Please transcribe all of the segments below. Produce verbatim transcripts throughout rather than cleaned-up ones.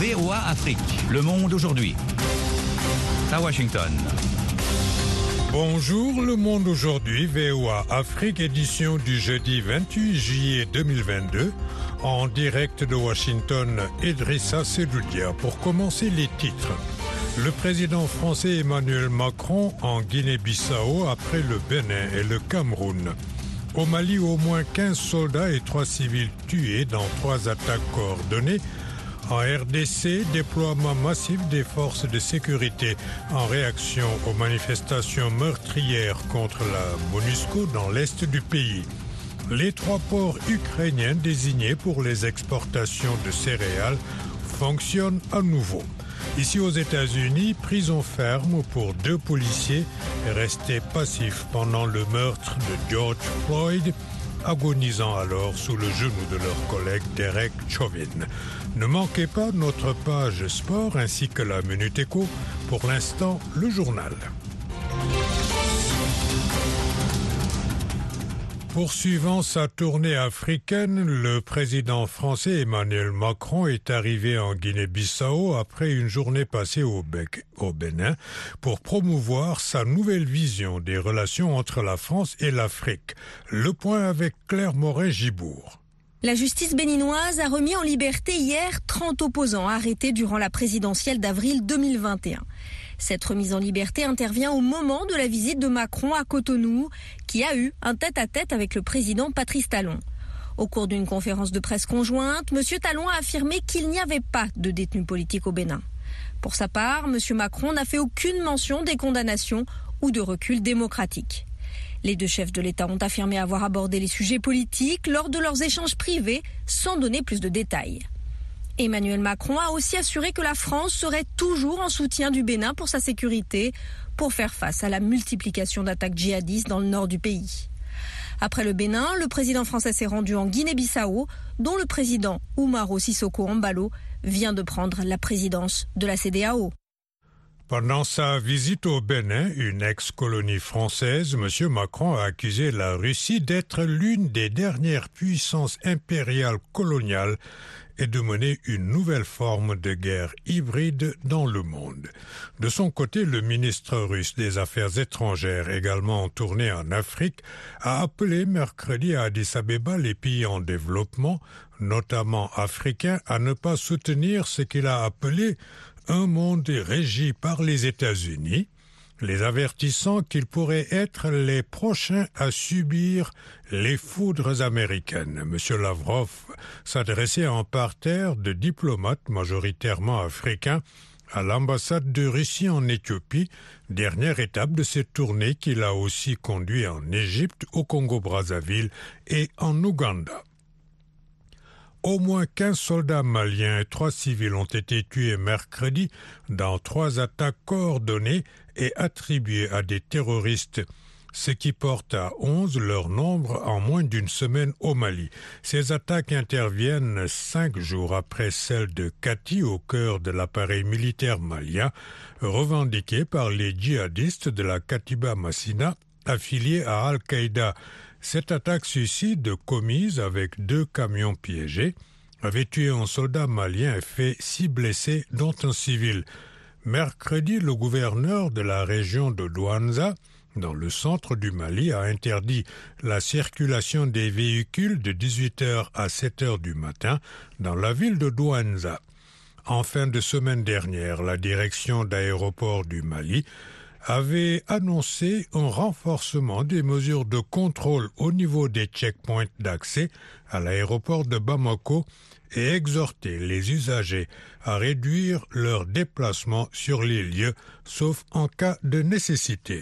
V O A Afrique, Le Monde aujourd'hui. À Washington. Bonjour, Le Monde aujourd'hui, V O A Afrique, édition du jeudi vingt-huit juillet deux mille vingt-deux. En direct de Washington, Idrissa Seloudia. Pour commencer, les titres. Le président français Emmanuel Macron en Guinée-Bissau après le Bénin et le Cameroun. Au Mali, au moins quinze soldats et trois civils tués dans trois attaques coordonnées. En R D C, déploiement massif des forces de sécurité en réaction aux manifestations meurtrières contre la MONUSCO dans l'est du pays. Les trois ports ukrainiens désignés pour les exportations de céréales fonctionnent à nouveau. Ici aux États-Unis, prison ferme pour deux policiers restés passifs pendant le meurtre de George Floyd, agonisant alors sous le genou de leur collègue Derek Chauvin. Ne manquez pas notre page sport ainsi que la Minute Éco. Pour l'instant, le journal. Poursuivant sa tournée africaine, le président français Emmanuel Macron est arrivé en Guinée-Bissau après une journée passée au, Bec, au Bénin pour promouvoir sa nouvelle vision des relations entre la France et l'Afrique. Le point avec Claire Morin-Gibourg. La justice béninoise a remis en liberté hier trente opposants arrêtés durant la présidentielle d'avril deux mille vingt et un. Cette remise en liberté intervient au moment de la visite de Macron à Cotonou, qui a eu un tête-à-tête avec le président Patrice Talon. Au cours d'une conférence de presse conjointe, M. Talon a affirmé qu'il n'y avait pas de détenus politiques au Bénin. Pour sa part, M. Macron n'a fait aucune mention des condamnations ou de recul démocratique. Les deux chefs de l'État ont affirmé avoir abordé les sujets politiques lors de leurs échanges privés, sans donner plus de détails. Emmanuel Macron a aussi assuré que la France serait toujours en soutien du Bénin pour sa sécurité, pour faire face à la multiplication d'attaques djihadistes dans le nord du pays. Après le Bénin, le président français s'est rendu en Guinée-Bissau, dont le président Umaro Sissoko Embalo vient de prendre la présidence de la C E D E A O. Pendant sa visite au Bénin, une ex-colonie française, M. Macron a accusé la Russie d'être l'une des dernières puissances impériales coloniales et de mener une nouvelle forme de guerre hybride dans le monde. De son côté, le ministre russe des Affaires étrangères, également en tournée en Afrique, a appelé mercredi à Addis Abeba les pays en développement, notamment africains, à ne pas soutenir ce qu'il a appelé un monde régi par les États-Unis, les avertissant qu'ils pourraient être les prochains à subir les foudres américaines. M. Lavrov s'adressait en parterre de diplomates majoritairement africains à l'ambassade de Russie en Éthiopie, dernière étape de cette tournée qu'il a aussi conduit en Égypte, au Congo-Brazzaville et en Ouganda. Au moins quinze soldats maliens et trois civils ont été tués mercredi dans trois attaques coordonnées et attribuées à des terroristes, ce qui porte à onze leur nombre en moins d'une semaine au Mali. Ces attaques interviennent cinq jours après celle de Kati au cœur de l'appareil militaire malien, revendiqué par les djihadistes de la Katiba Massina, affiliés à Al-Qaïda. Cette attaque suicide, commise avec deux camions piégés, avait tué un soldat malien et fait six blessés, dont un civil. Mercredi, le gouverneur de la région de Douanza, dans le centre du Mali, a interdit la circulation des véhicules de dix-huit heures à sept heures du matin dans la ville de Douanza. En fin de semaine dernière, la direction d'aéroports du Mali avait annoncé un renforcement des mesures de contrôle au niveau des checkpoints d'accès à l'aéroport de Bamako et exhorté les usagers à réduire leurs déplacements sur les lieux, sauf en cas de nécessité.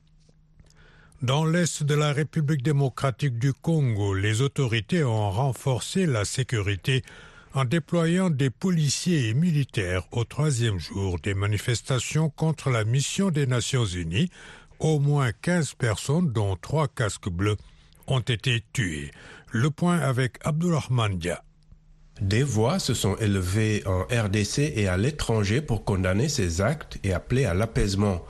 Dans l'est de la République démocratique du Congo, les autorités ont renforcé la sécurité en déployant des policiers et militaires au troisième jour des manifestations contre la mission des Nations Unies. Au moins quinze personnes, dont trois casques bleus, ont été tuées. Le point avec Abdourahmane Dia. Des voix se sont élevées en R D C et à l'étranger pour condamner ces actes et appeler à l'apaisement.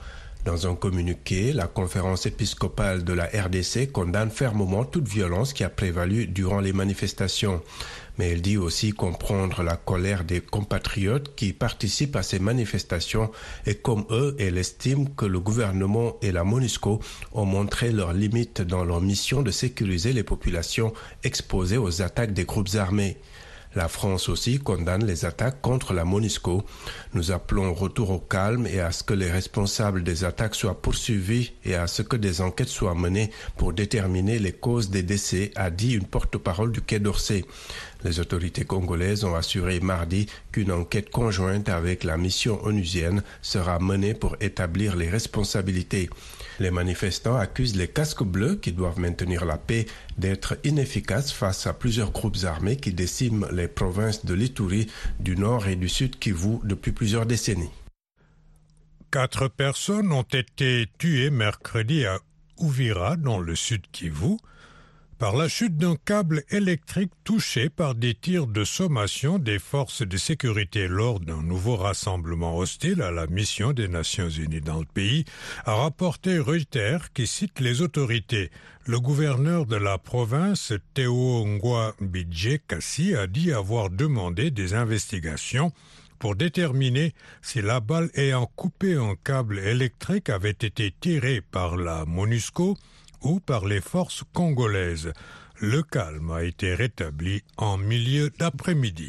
Dans un communiqué, la conférence épiscopale de la R D C condamne fermement toute violence qui a prévalu durant les manifestations. Mais elle dit aussi comprendre la colère des compatriotes qui participent à ces manifestations et comme eux, elle estime que le gouvernement et la MONUSCO ont montré leurs limites dans leur mission de sécuriser les populations exposées aux attaques des groupes armés. La France aussi condamne les attaques contre la MONUSCO. Nous appelons au retour au calme et à ce que les responsables des attaques soient poursuivis et à ce que des enquêtes soient menées pour déterminer les causes des décès, a dit une porte-parole du Quai d'Orsay. Les autorités congolaises ont assuré mardi qu'une enquête conjointe avec la mission onusienne sera menée pour établir les responsabilités. Les manifestants accusent les casques bleus, qui doivent maintenir la paix, d'être inefficaces face à plusieurs groupes armés qui déciment les provinces de l'Ituri, du Nord et du Sud Kivu depuis plusieurs décennies. Quatre personnes ont été tuées mercredi à Uvira, dans le Sud Kivu, par la chute d'un câble électrique touché par des tirs de sommation des forces de sécurité lors d'un nouveau rassemblement hostile à la mission des Nations Unies dans le pays, a rapporté Reuters qui cite les autorités. Le gouverneur de la province, Théo Ngwa-Bidje Kassi, a dit avoir demandé des investigations pour déterminer si la balle ayant coupé un câble électrique avait été tirée par la MONUSCO ou par les forces congolaises. Le calme a été rétabli en milieu d'après-midi.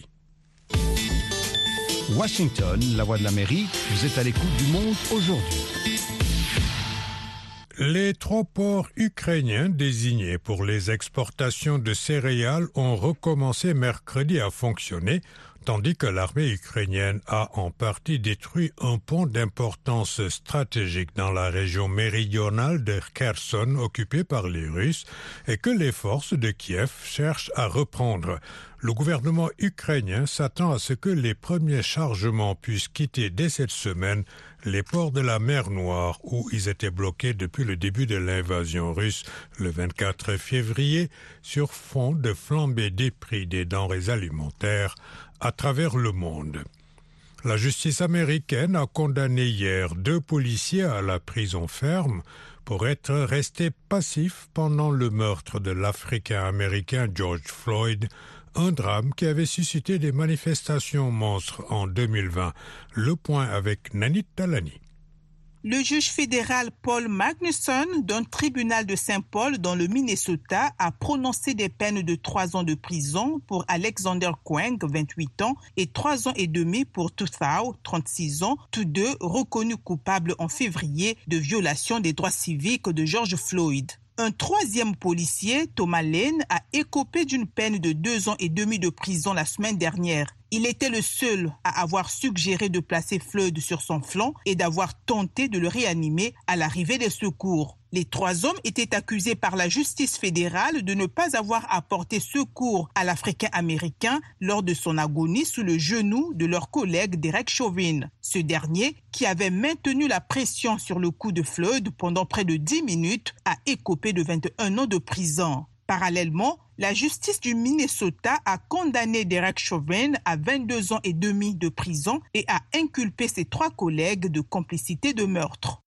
Washington, la voix de l'Amérique, vous êtes à l'écoute du Monde aujourd'hui. Les trois ports ukrainiens désignés pour les exportations de céréales ont recommencé mercredi à fonctionner, tandis que l'armée ukrainienne a en partie détruit un pont d'importance stratégique dans la région méridionale de Kherson occupée par les Russes et que les forces de Kiev cherchent à reprendre. Le gouvernement ukrainien s'attend à ce que les premiers chargements puissent quitter dès cette semaine les ports de la mer Noire où ils étaient bloqués depuis le début de l'invasion russe le vingt-quatre février sur fond de flambée des prix des denrées alimentaires à travers le monde. La justice américaine a condamné hier deux policiers à la prison ferme pour être restés passifs pendant le meurtre de l'Africain-Américain George Floyd, un drame qui avait suscité des manifestations monstres en deux mille vingt. Le point avec Nanit Talani. Le juge fédéral Paul Magnuson d'un tribunal de Saint-Paul dans le Minnesota a prononcé des peines de trois ans de prison pour Alexander Kueng, vingt-huit ans, et trois ans et demi pour Tuthau, trente-six ans, tous deux reconnus coupables en février de violation des droits civiques de George Floyd. Un troisième policier, Thomas Lane, a écopé d'une peine de deux ans et demi de prison la semaine dernière. Il était le seul à avoir suggéré de placer Floyd sur son flanc et d'avoir tenté de le réanimer à l'arrivée des secours. Les trois hommes étaient accusés par la justice fédérale de ne pas avoir apporté secours à l'Africain-Américain lors de son agonie sous le genou de leur collègue Derek Chauvin. Ce dernier, qui avait maintenu la pression sur le cou de Floyd pendant près de dix minutes, a écopé de vingt et un ans de prison. Parallèlement, la justice du Minnesota a condamné Derek Chauvin à vingt-deux ans et demi de prison et a inculpé ses trois collègues de complicité de meurtre.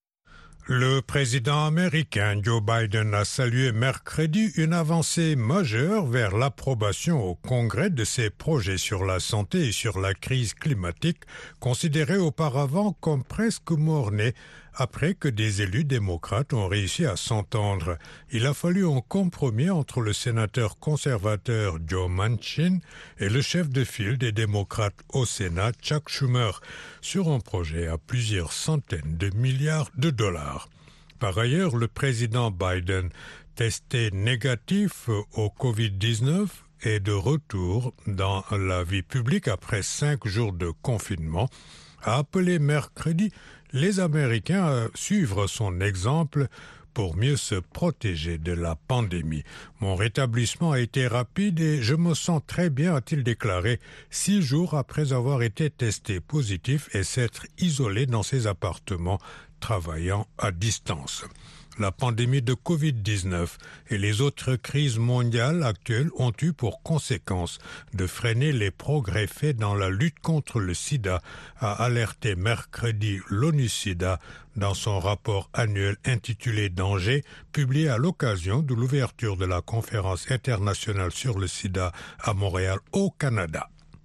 Le président américain Joe Biden a salué mercredi une avancée majeure vers l'approbation au Congrès de ses projets sur la santé et sur la crise climatique, considérés auparavant comme presque mort-nés, après que des élus démocrates ont réussi à s'entendre. Il a fallu un compromis entre le sénateur conservateur Joe Manchin et le chef de file des démocrates au Sénat, Chuck Schumer, sur un projet à plusieurs centaines de milliards de dollars. Par ailleurs, le président Biden, testé négatif au covid dix-neuf, est de retour dans la vie publique après cinq jours de confinement, a appelé mercredi les Américains à suivre son exemple pour mieux se protéger de la pandémie. Mon rétablissement a été rapide et je me sens très bien, a-t-il déclaré, six jours après avoir été testé positif et s'être isolé dans ses appartements, travaillant à distance. la pandémie de covid dix-neuf et les autres crises mondiales actuelles ont eu pour conséquence de freiner les progrès faits dans la lutte contre le sida, a alerté mercredi l'ONU-Sida dans son rapport annuel intitulé Danger, publié à l'occasion de l'ouverture de la conférence internationale sur le sida à Montréal, au Canada.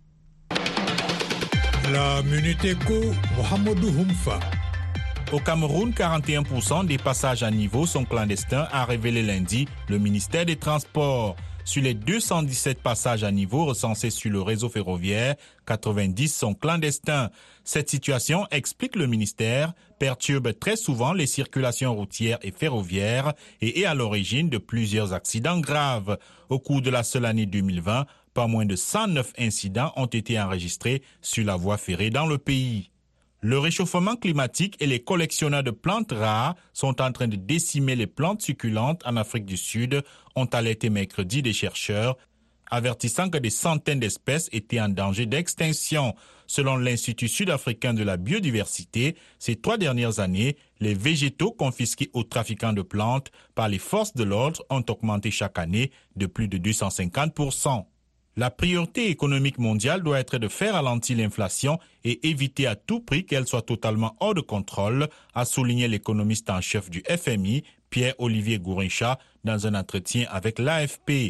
La Minute Éco, Mohamedou Humfa. Au Cameroun, quarante et un pour cent des passages à niveau sont clandestins, a révélé lundi le ministère des Transports. Sur les deux cent dix-sept passages à niveau recensés sur le réseau ferroviaire, quatre-vingt-dix sont clandestins. Cette situation, explique le ministère, perturbe très souvent les circulations routières et ferroviaires et est à l'origine de plusieurs accidents graves. Au cours de la seule année deux mille vingt, pas moins de cent neuf incidents ont été enregistrés sur la voie ferrée dans le pays. Le réchauffement climatique et les collectionneurs de plantes rares sont en train de décimer les plantes succulentes en Afrique du Sud, ont alerté mercredi des chercheurs, avertissant que des centaines d'espèces étaient en danger d'extinction. Selon l'Institut sud-africain de la biodiversité, ces trois dernières années, les végétaux confisqués aux trafiquants de plantes par les forces de l'ordre ont augmenté chaque année de plus de deux cent cinquante pour cent. La priorité économique mondiale doit être de faire ralentir l'inflation et éviter à tout prix qu'elle soit totalement hors de contrôle, a souligné l'économiste en chef du F M I, Pierre-Olivier Gourincha, dans un entretien avec l'A F P.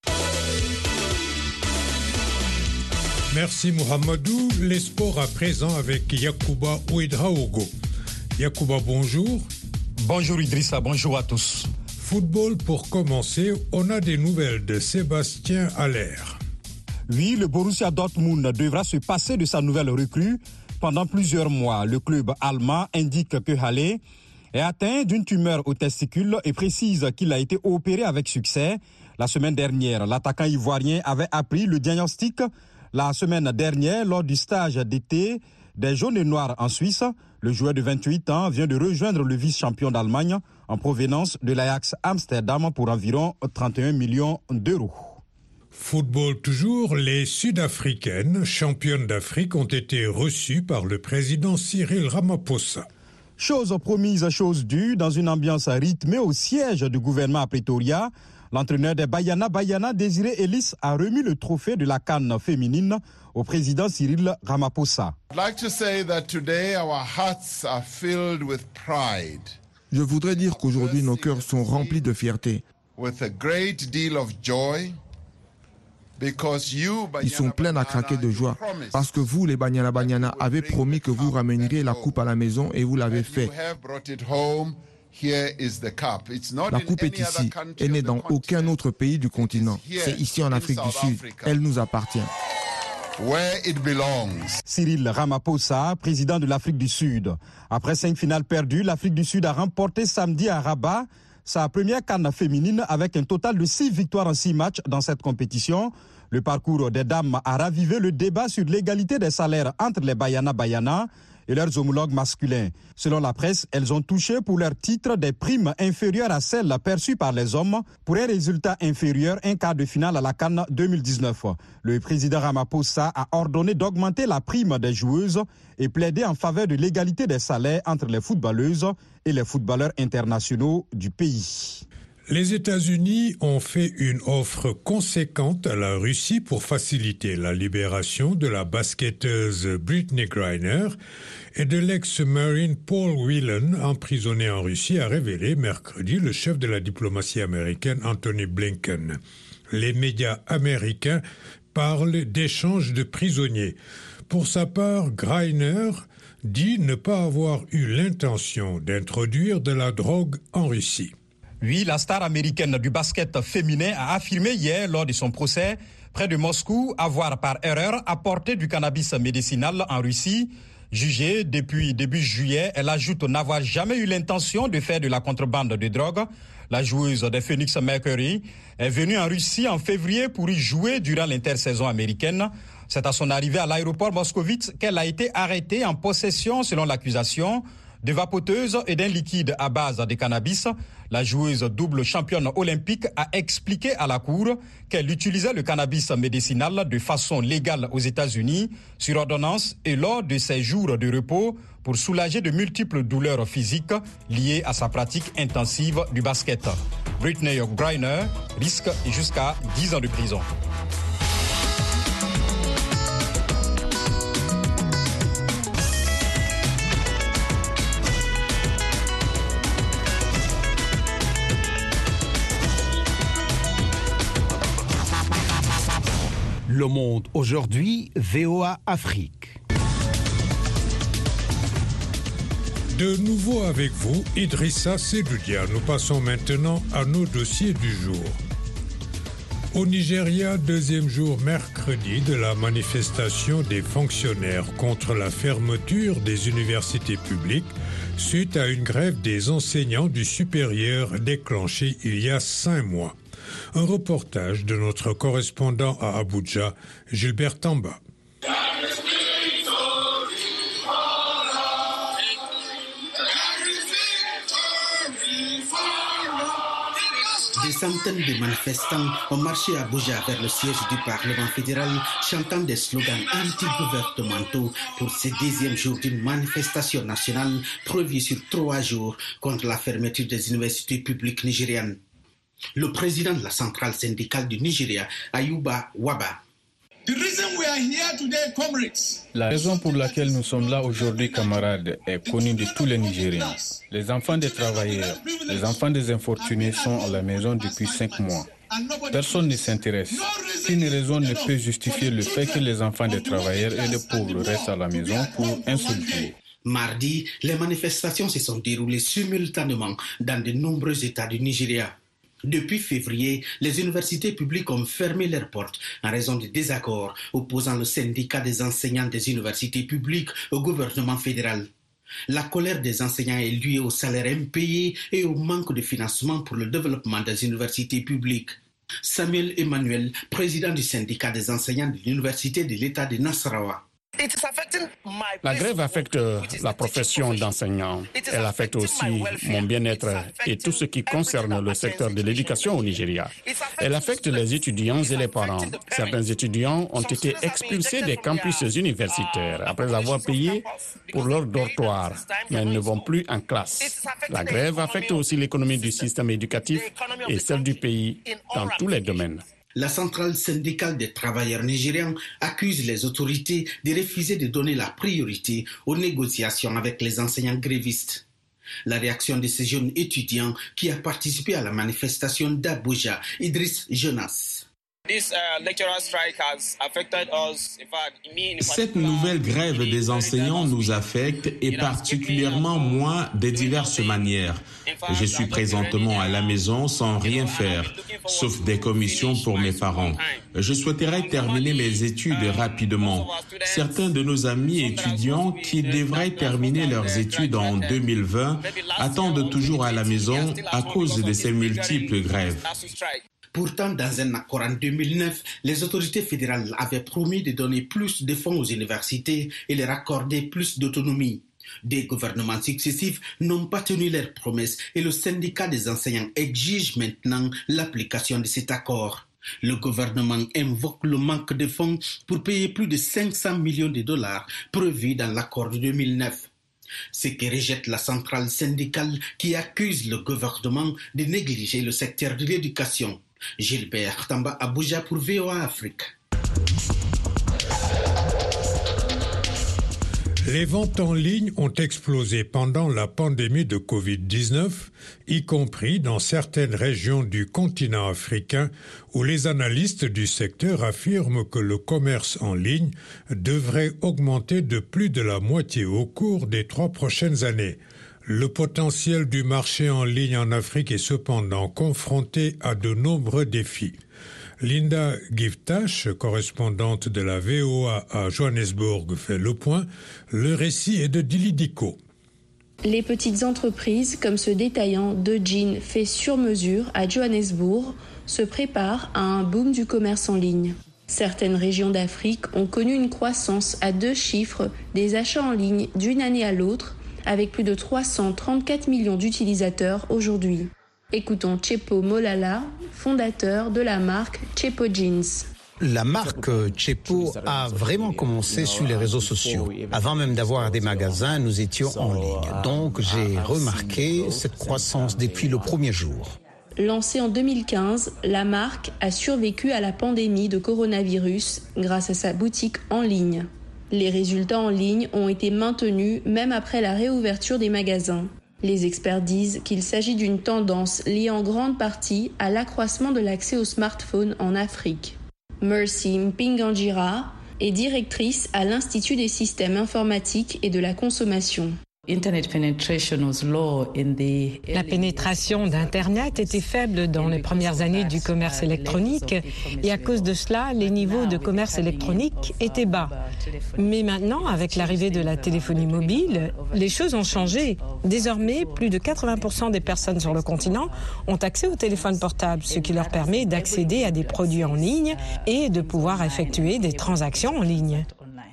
Merci Mohamedou. Les sports à présent avec Yacouba Ouedraogo. Yacouba, bonjour. Bonjour Idrissa, bonjour à tous. Football pour commencer, on a des nouvelles de Sébastien Haller. Oui, le Borussia Dortmund devra se passer de sa nouvelle recrue pendant plusieurs mois. Le club allemand indique que Haller est atteint d'une tumeur aux testicules et précise qu'il a été opéré avec succès. La semaine dernière, l'attaquant ivoirien avait appris le diagnostic la semaine dernière lors du stage d'été des Jaunes et Noirs en Suisse. Le joueur de vingt-huit ans vient de rejoindre le vice-champion d'Allemagne en provenance de l'Ajax Amsterdam pour environ trente et un millions d'euros. Football toujours, les Sud-Africaines, championnes d'Afrique, ont été reçues par le président Cyril Ramaphosa. Chose promise, chose due, dans une ambiance rythmée au siège du gouvernement à Pretoria, l'entraîneur des Banyana Banyana, Désiré Ellis, a remis le trophée de la CAN féminine au président Cyril Ramaphosa. I'd like to say that today our hearts are filled with pride. Je voudrais dire qu'aujourd'hui nos cœurs sont remplis de fierté. With a great deal of joy. Ils sont pleins à craquer de joie parce que vous, les Banyana Banyana, avez promis que vous ramèneriez la coupe à la maison et vous l'avez fait. La coupe est ici, elle n'est dans aucun autre pays du continent. C'est ici en Afrique du Sud, elle nous appartient. Cyril Ramaphosa, président de l'Afrique du Sud. Après cinq finales perdues, l'Afrique du Sud a remporté samedi à Rabat sa première CAN féminine avec un total de six victoires en six matchs dans cette compétition. Le parcours des dames a ravivé le débat sur l'égalité des salaires entre les Banyana Banyana et leurs homologues masculins. Selon la presse, elles ont touché pour leur titre des primes inférieures à celles perçues par les hommes pour un résultat inférieur un quart de finale à la CAN deux mille dix-neuf. Le président Ramaphosa a ordonné d'augmenter la prime des joueuses et plaidé en faveur de l'égalité des salaires entre les footballeuses et les footballeurs internationaux du pays. Les États-Unis ont fait une offre conséquente à la Russie pour faciliter la libération de la basketteuse Brittney Griner et de l'ex-marine Paul Whelan, emprisonné en Russie, a révélé mercredi le chef de la diplomatie américaine Anthony Blinken. Les médias américains parlent d'échange de prisonniers. Pour sa part, Griner dit ne pas avoir eu l'intention d'introduire de la drogue en Russie. Oui, la star américaine du basket féminin a affirmé hier lors de son procès près de Moscou avoir par erreur apporté du cannabis médicinal en Russie. Jugée depuis début juillet, elle ajoute n'avoir jamais eu l'intention de faire de la contrebande de drogue. La joueuse des Phoenix Mercury est venue en Russie en février pour y jouer durant l'intersaison américaine. C'est à son arrivée à l'aéroport moscovite qu'elle a été arrêtée en possession, selon l'accusation, de vapoteuses et d'un liquide à base de cannabis, la joueuse double championne olympique a expliqué à la Cour qu'elle utilisait le cannabis médicinal de façon légale aux États-Unis, sur ordonnance et lors de ses jours de repos pour soulager de multiples douleurs physiques liées à sa pratique intensive du basket. Brittney Griner risque jusqu'à dix ans de prison. Le Monde aujourd'hui, V O A Afrique. De nouveau avec vous, Idrissa Sedoudia. Nous passons maintenant à nos dossiers du jour. Au Nigeria, deuxième jour mercredi de la manifestation des fonctionnaires contre la fermeture des universités publiques suite à une grève des enseignants du supérieur déclenchée il y a cinq mois. Un reportage de notre correspondant à Abuja, Gilbert Tamba. Des centaines de manifestants ont marché à Abuja vers le siège du Parlement fédéral, chantant des slogans anti-gouvernementaux pour ce deuxième jour d'une manifestation nationale prévue sur trois jours contre la fermeture des universités publiques nigérianes. Le président de la centrale syndicale du Nigeria, Ayuba Waba. La raison pour laquelle nous sommes là aujourd'hui, camarades, est connue de tous les Nigériens. Les enfants des travailleurs, les enfants des infortunés sont à la maison depuis cinq mois. Personne ne s'intéresse. Aucune raison ne peut justifier le fait que les enfants des travailleurs et les pauvres restent à la maison pour un seul jour. Mardi, les manifestations se sont déroulées simultanément dans de nombreux États du Nigeria. Depuis février, les universités publiques ont fermé leurs portes en raison de désaccords opposant le syndicat des enseignants des universités publiques au gouvernement fédéral. La colère des enseignants est liée au salaire impayé et au manque de financement pour le développement des universités publiques. Samuel Emmanuel, président du syndicat des enseignants de l'université de l'État de Nasarawa. La grève affecte la profession d'enseignant. Elle affecte aussi mon bien-être et tout ce qui concerne le secteur de l'éducation au Nigeria. Elle affecte les étudiants et les parents. Certains étudiants ont été expulsés des campus universitaires après avoir payé pour leur dortoir, mais ils ne vont plus en classe. La grève affecte aussi l'économie du système éducatif et celle du pays dans tous les domaines. La centrale syndicale des travailleurs nigérians accuse les autorités de refuser de donner la priorité aux négociations avec les enseignants grévistes. La réaction de ces jeunes étudiants qui a participé à la manifestation d'Abuja, Idriss Jonas. Cette nouvelle grève des enseignants nous affecte et particulièrement moi de diverses manières. Je suis présentement à la maison sans rien faire, sauf des commissions pour mes parents. Je souhaiterais terminer mes études rapidement. Certains de nos amis étudiants qui devraient terminer leurs études en deux mille vingt attendent toujours à la maison à cause de ces multiples grèves. Pourtant, dans un accord en deux mille neuf, les autorités fédérales avaient promis de donner plus de fonds aux universités et leur accorder plus d'autonomie. Des gouvernements successifs n'ont pas tenu leurs promesses et le syndicat des enseignants exige maintenant l'application de cet accord. Le gouvernement invoque le manque de fonds pour payer plus de cinq cents millions de dollars prévus dans l'accord de deux mille neuf. Ce que rejette la centrale syndicale qui accuse le gouvernement de négliger le secteur de l'éducation. Gilbert Tamba, Abuja pour V O A Afrique. Les ventes en ligne ont explosé pendant la pandémie de covid dix-neuf, y compris dans certaines régions du continent africain où les analystes du secteur affirment que le commerce en ligne devrait augmenter de plus de la moitié au cours des trois prochaines années. Le potentiel du marché en ligne en Afrique est cependant confronté à de nombreux défis. Linda Giftash, correspondante de la V O A à Johannesburg, fait le point. Le récit est de Dili Diko. Les petites entreprises, comme ce détaillant de jeans fait sur mesure à Johannesburg, se préparent à un boom du commerce en ligne. Certaines régions d'Afrique ont connu une croissance à deux chiffres des achats en ligne d'une année à l'autre, avec plus de trois cent trente-quatre millions d'utilisateurs aujourd'hui. Écoutons Tchepo Molala, fondateur de la marque Tchepo Jeans. La marque Tchepo a vraiment commencé sur les réseaux sociaux. Avant même d'avoir des magasins, nous étions en ligne. Donc j'ai remarqué cette croissance depuis le premier jour. Lancée en deux mille quinze, la marque a survécu à la pandémie de coronavirus grâce à sa boutique en ligne. Les résultats en ligne ont été maintenus même après la réouverture des magasins. Les experts disent qu'il s'agit d'une tendance liée en grande partie à l'accroissement de l'accès aux smartphones en Afrique. Mercy Mpinganjira est directrice à l'Institut des systèmes informatiques et de la consommation. La pénétration d'Internet était faible dans les premières années du commerce électronique et à cause de cela, les niveaux de commerce électronique étaient bas. Mais maintenant, avec l'arrivée de la téléphonie mobile, les choses ont changé. Désormais, plus de quatre-vingts pour cent des personnes sur le continent ont accès au téléphone portable, ce qui leur permet d'accéder à des produits en ligne et de pouvoir effectuer des transactions en ligne.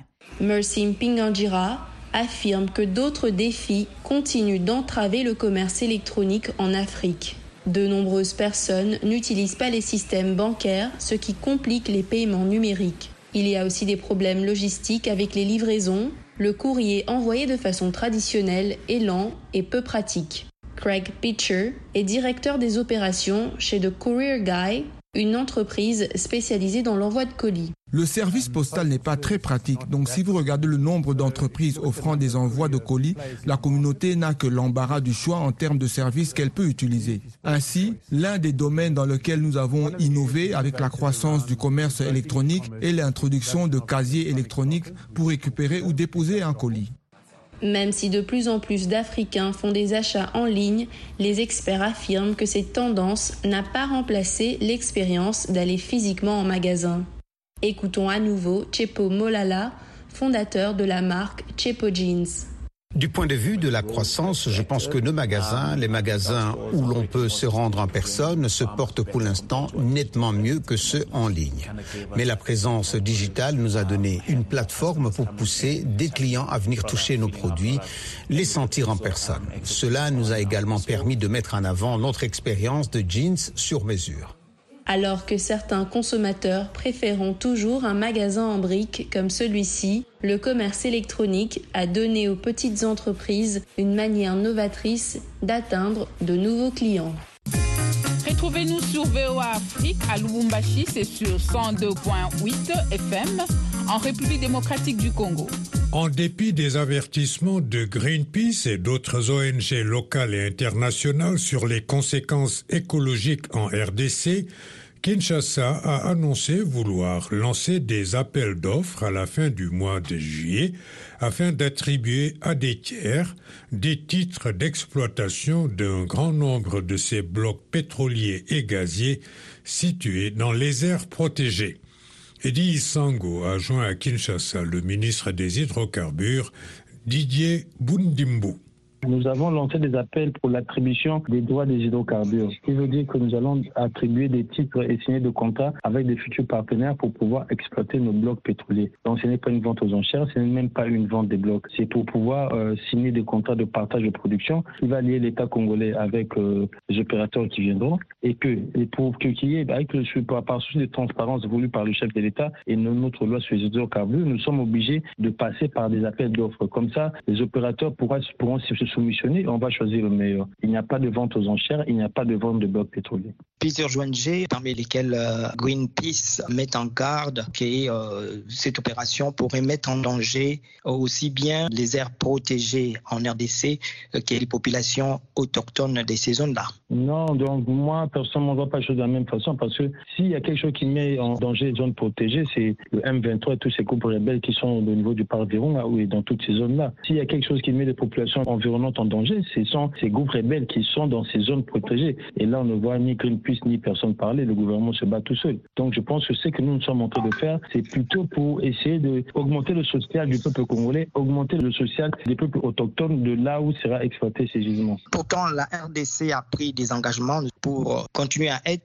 Mercy Mpinganjira affirme que d'autres défis continuent d'entraver le commerce électronique en Afrique. De nombreuses personnes n'utilisent pas les systèmes bancaires, ce qui complique les paiements numériques. Il y a aussi des problèmes logistiques avec les livraisons. Le courrier envoyé de façon traditionnelle est lent et peu pratique. Craig Pitcher est directeur des opérations chez The Courier Guy, une entreprise spécialisée dans l'envoi de colis. Le service postal n'est pas très pratique, donc si vous regardez le nombre d'entreprises offrant des envois de colis, la communauté n'a que l'embarras du choix en termes de services qu'elle peut utiliser. Ainsi, l'un des domaines dans lequel nous avons innové avec la croissance du commerce électronique est l'introduction de casiers électroniques pour récupérer ou déposer un colis. Même si de plus en plus d'Africains font des achats en ligne, les experts affirment que cette tendance n'a pas remplacé l'expérience d'aller physiquement en magasin. Écoutons à nouveau Tchepo Molala, fondateur de la marque Tchepo Jeans. Du point de vue de la croissance, je pense que nos magasins, les magasins où l'on peut se rendre en personne, se portent pour l'instant nettement mieux que ceux en ligne. Mais la présence digitale nous a donné une plateforme pour pousser des clients à venir toucher nos produits, les sentir en personne. Cela nous a également permis de mettre en avant notre expérience de jeans sur mesure. Alors que certains consommateurs préféreront toujours un magasin en briques comme celui-ci, le commerce électronique a donné aux petites entreprises une manière novatrice d'atteindre de nouveaux clients. Retrouvez-nous sur V O A Afrique à Lubumbashi, c'est sur cent deux virgule huit F M, en République démocratique du Congo. En dépit des avertissements de Greenpeace et d'autres O N G locales et internationales sur les conséquences écologiques en R D C, Kinshasa a annoncé vouloir lancer des appels d'offres à la fin du mois de juillet afin d'attribuer à des tiers des titres d'exploitation d'un grand nombre de ces blocs pétroliers et gaziers situés dans les aires protégées. Eddie Sango a joint à Kinshasa le ministre des Hydrocarbures, Didier Bundimbu. Nous avons lancé des appels pour l'attribution des droits des hydrocarbures. Ce qui veut dire que nous allons attribuer des titres et signer des contrats avec des futurs partenaires pour pouvoir exploiter nos blocs pétroliers. Donc ce n'est pas une vente aux enchères, ce n'est même pas une vente des blocs. C'est pour pouvoir euh, signer des contrats de partage de production qui va lier l'État congolais avec euh, les opérateurs qui viendront et que et pour qu'il y ait, avec le par souci de transparence voulu par le chef de l'État et notre loi sur les hydrocarbures, nous sommes obligés de passer par des appels d'offres. Comme ça, les opérateurs pourront, pourront se soumissionner, on va choisir le meilleur. Il n'y a pas de vente aux enchères, il n'y a pas de vente de blocs pétroliers. Plusieurs O N G, parmi lesquelles euh, Greenpeace, mettent en garde que euh, cette opération pourrait mettre en danger aussi bien les aires protégées en R D C euh, que les populations autochtones de ces zones-là. Non, donc moi, personnellement, on ne voit pas les choses de la même façon parce que s'il y a quelque chose qui met en danger les zones protégées, c'est le M vingt-trois et tous ces groupes rebelles qui sont au niveau du parc Virunga ou dans toutes ces zones-là. S'il y a quelque chose qui met les populations environnantes en danger, ce sont ces groupes rebelles qui sont dans ces zones protégées. Et là, on ne voit ni Greenpeace ni personne parler, le gouvernement se bat tout seul. Donc je pense que ce que nous nous sommes en train de faire, c'est plutôt pour essayer d'augmenter le social du peuple congolais, augmenter le social des peuples autochtones de là où sera exploité ces gisements. Pourtant, la R D C a pris des engagements pour continuer à être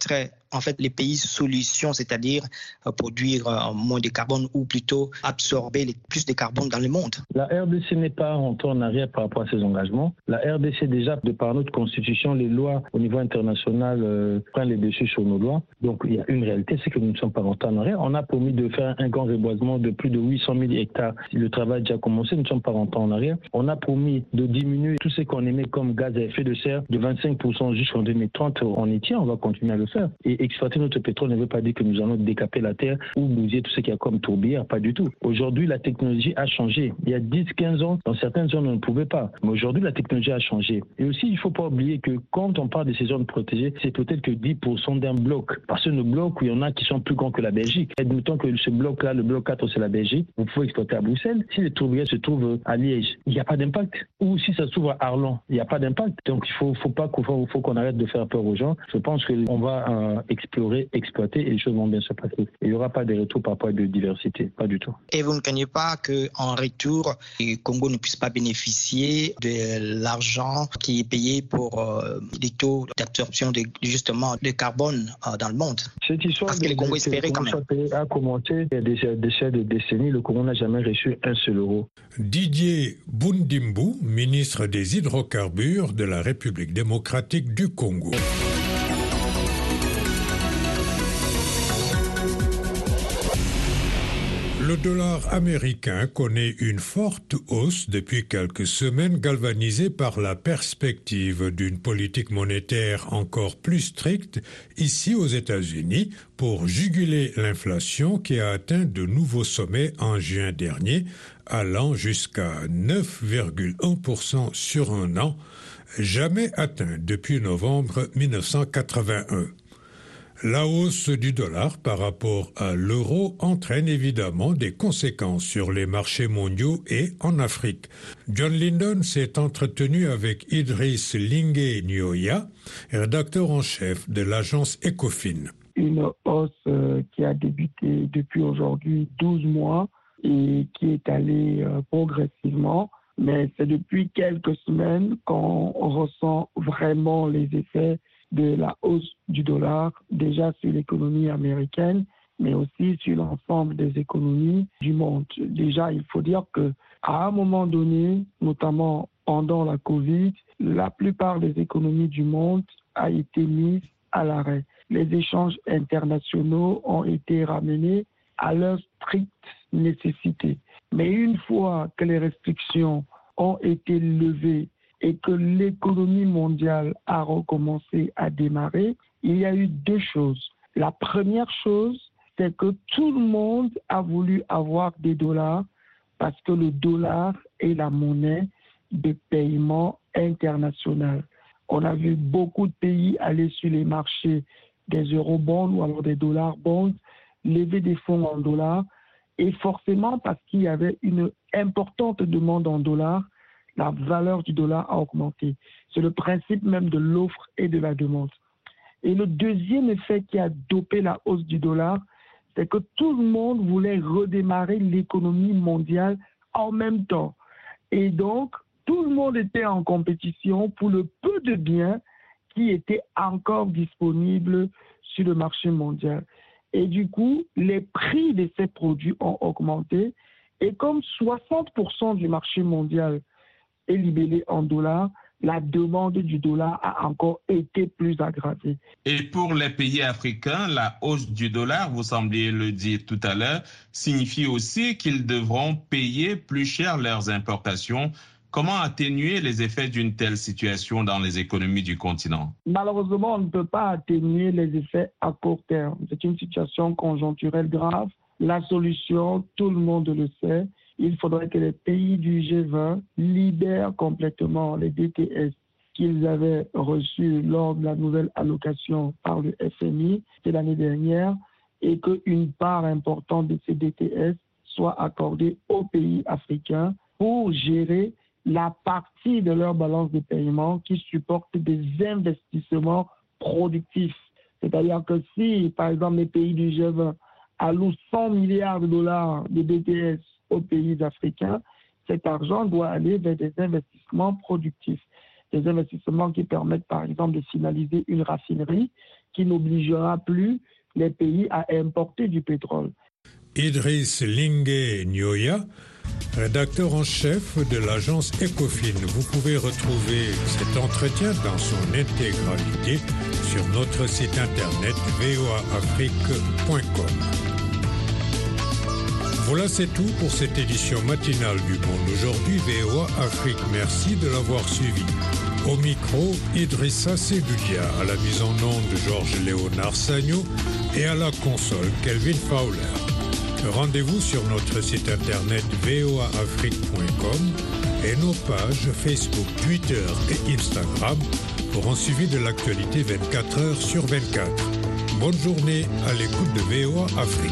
en fait les pays solutions, c'est-à-dire euh, produire euh, moins de carbone ou plutôt absorber les, plus de carbone dans le monde. La R D C n'est pas rentrée en arrière par rapport à ses engagements. La R D C, déjà, de par notre constitution, les lois au niveau international euh, prennent les dessus sur nos lois. Donc il y a une réalité, c'est que nous ne sommes pas rentrés en arrière. On a promis de faire un grand reboisement de plus de huit cent mille hectares. Le travail a déjà commencé, nous ne sommes pas rentrés en arrière. On a promis de diminuer tout ce qu'on émet comme gaz à effet de serre de vingt-cinq pour cent jusqu'en deux mille trente. On y tient, on va continuer à le faire. Et exploiter notre pétrole ne veut pas dire que nous allons décaper la terre ou bousiller tout ce qu'il y a comme tourbière, pas du tout. Aujourd'hui, la technologie a changé. Il y a dix quinze ans, dans certaines zones, on ne pouvait pas. Mais aujourd'hui, la technologie a changé. Et aussi, il ne faut pas oublier que quand on parle de ces zones protégées, c'est peut-être que dix pour cent d'un bloc. Parce que nos blocs, il y en a qui sont plus grands que la Belgique. Admettons que ce bloc-là, le bloc quatre, c'est la Belgique. Vous pouvez exploiter à Bruxelles. Si les tourbières se trouvent à Liège, il n'y a pas d'impact. Ou si ça se trouve à Arlon, il n'y a pas d'impact. Donc, il ne faut, faut pas qu'on faut qu'on arrête de faire peur aux gens. Je pense qu'on va euh, explorer, exploiter et les choses vont bien se passer. Et il n'y aura pas de retour par rapport à la biodiversité. Pas du tout. Et vous ne craignez pas qu'en retour, le Congo ne puisse pas bénéficier de l'argent qui est payé pour euh, les taux d'absorption de, justement de carbone euh, dans le monde? Cette histoire Parce que le Congo espérait quand même. A commencé il y a déjà des décennies. Le Congo n'a jamais reçu un seul euro. Didier Bundimbu, ministre des Hydrocarbures de la République démocratique du Congo. Le dollar américain connaît une forte hausse depuis quelques semaines, galvanisée par la perspective d'une politique monétaire encore plus stricte ici aux États-Unis pour juguler l'inflation qui a atteint de nouveaux sommets en juin dernier, allant jusqu'à neuf virgule un pour cent sur un an, jamais atteint depuis novembre mille neuf cent quatre-vingt-un. La hausse du dollar par rapport à l'euro entraîne évidemment des conséquences sur les marchés mondiaux et en Afrique. John Lyndon s'est entretenu avec Idriss Lingué Nyoya, rédacteur en chef de l'agence Ecofin. Une hausse euh, qui a débuté depuis aujourd'hui douze mois et qui est allée euh, progressivement. Mais c'est depuis quelques semaines qu'on ressent vraiment les effets de la hausse du dollar, déjà sur l'économie américaine, mais aussi sur l'ensemble des économies du monde. Déjà, il faut dire qu'à un moment donné, notamment pendant la Covid, la plupart des économies du monde a été mise à l'arrêt. Les échanges internationaux ont été ramenés à leur stricte nécessité. Mais une fois que les restrictions ont été levées et que l'économie mondiale a recommencé à démarrer, il y a eu deux choses. La première chose, c'est que tout le monde a voulu avoir des dollars parce que le dollar est la monnaie de paiement international. On a vu beaucoup de pays aller sur les marchés des eurobonds ou alors des dollars bonds, lever des fonds en dollars, et forcément parce qu'il y avait une importante demande en dollars, la valeur du dollar a augmenté. C'est le principe même de l'offre et de la demande. Et le deuxième effet qui a dopé la hausse du dollar, c'est que tout le monde voulait redémarrer l'économie mondiale en même temps. Et donc, tout le monde était en compétition pour le peu de biens qui étaient encore disponibles sur le marché mondial. Et du coup, les prix de ces produits ont augmenté. Et comme soixante pour cent du marché mondial est libellé en dollars, la demande du dollar a encore été plus aggravée. Et pour les pays africains, la hausse du dollar, vous sembliez le dire tout à l'heure, signifie aussi qu'ils devront payer plus cher leurs importations. Comment atténuer les effets d'une telle situation dans les économies du continent? Malheureusement, on ne peut pas atténuer les effets à court terme. C'est une situation conjoncturelle grave. La solution, tout le monde le sait, il faudrait que les pays du G vingt libèrent complètement les D T S qu'ils avaient reçus lors de la nouvelle allocation par le F M I de l'année dernière et qu'une part importante de ces D T S soit accordée aux pays africains pour gérer la partie de leur balance de paiement qui supporte des investissements productifs. C'est-à-dire que si, par exemple, les pays du G vingt allouent cent milliards de dollars de D T S aux pays africains, cet argent doit aller vers des investissements productifs. Des investissements qui permettent, par exemple, de finaliser une raffinerie, qui n'obligera plus les pays à importer du pétrole. Idriss Lingué Nyoya, rédacteur en chef de l'agence Ecofin. Vous pouvez retrouver cet entretien dans son intégralité sur notre site internet v o a afrique point com. Voilà, c'est tout pour cette édition matinale du Monde aujourd'hui. V O A Afrique, merci de l'avoir suivi. Au micro, Idrissa Sedoudia, à la mise en onde Georges-Léonard Sagno et à la console Kelvin Fowler. Rendez-vous sur notre site internet v o a afrique point com et nos pages Facebook, Twitter et Instagram pour un suivi de l'actualité vingt-quatre heures sur vingt-quatre. Bonne journée à l'écoute de V O A Afrique.